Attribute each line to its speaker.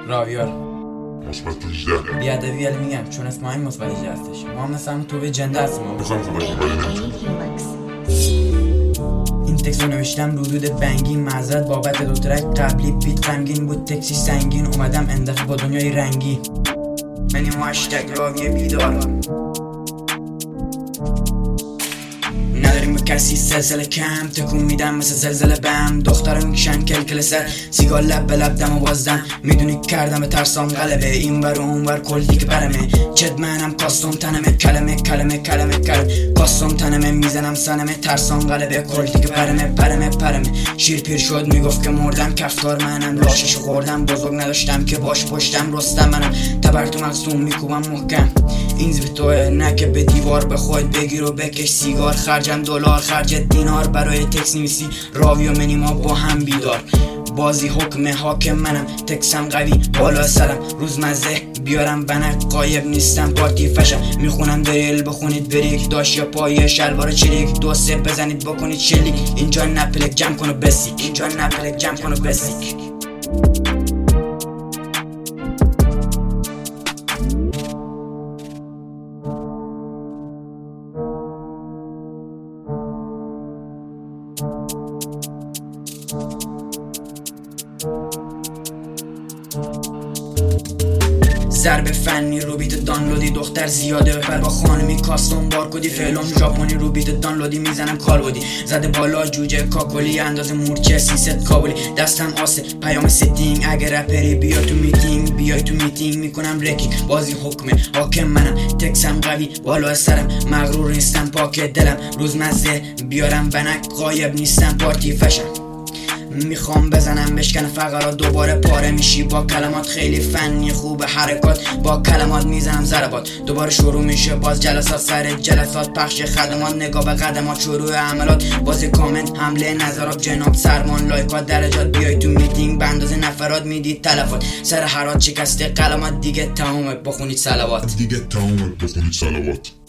Speaker 1: راویار
Speaker 2: مثبت 18
Speaker 1: بیادبی ولی میگم چون اسم این مثبت 18 هستش. ما هم مثلا تو به جنده هستیم.
Speaker 2: میخوام خبریم ولی نمیتونم.
Speaker 1: این تکس رو نوشتم رودود بنگین، معذرت بابت دو ترک قبلی بیت غمگین بود، تکسی سنگین اومدم اندفع با دنیای رنگی. منی هشتگ راوی بیدار، نداریم به کسی سلسله کم، تکون میدم مثل زلزله بم، دخترم میکشن کلکل سر، سیگار لب به لب دم و بازدم، میدونی کردم به ترسام غلبه، این ور و اون ور کل دیگه برمه، چد منم کاستم تنمه، کلمه کلمه کلمه کلمه کاستم تنمه، میزنم سنمه، ترسام غلبه کل دیگه پرمه شیر پیر شد میگفت که مردم، کفتار منم لاشش خوردم، بزرگ نداشتم که باش پشتم رستم منم، تبر تو مقصوم میکوبم محکم، این زبی توه نه که به دیوار بخواید بگیر و بکش سیگار، خرجم دلار خرج دینار، برای تکس نویسی راوی و منی ما با هم بیدار، بازی حکم حاکم منم، تکسم قوی بالا سرم، روزمزه بیارم بنک، قایب نیستم پارتی فشم، میخونم دریل بخونید بریک، داشت یا پای شلوار چریک، دو سه بزنید بکنید شلیک، اینجا نپلک جمع کن و بسیک، اینجا نپلک جمع کن و بسیک. ضرب فنی رو بیت دانلودی، دختر زیاده بپر با خانمی کاستوم بارکودی، فعلم ژاپنی رو بیت دانلودی، میزنم کالبدی، زده بالا جوجه کاکلی، اندازه مورچه 300 کابلی، دستم آسه پیام ستینگ، اگه رپری بیا تو میتینگ، بیای تو میتینگ میکنم رکینگ، بازی حکمه حاکم منم، تکسم قوی بالا سرم، مغرور نیستم پاک دلم، روزمزه بیارم بنک، غایب نیستم پارتی فشم، میخوام بزنم بشکن فقرات، دوباره پاره میشی با کلمات، خیلی فنی خوب حرکات، با کلمات میزنم ضربات، دوباره شروع میشه باز جلسات سر جلسات، پخش خدمات، نگاه به قدمات، شروع عملات، بازی کامنت، حمله نظرات، جناب سرمان لایکات، درجات، بیای تو میتینگ به اندازه نفرات، میدید تلفات، سر حرات شکسته قلمات، دیگه تمومه بخونید صلوات.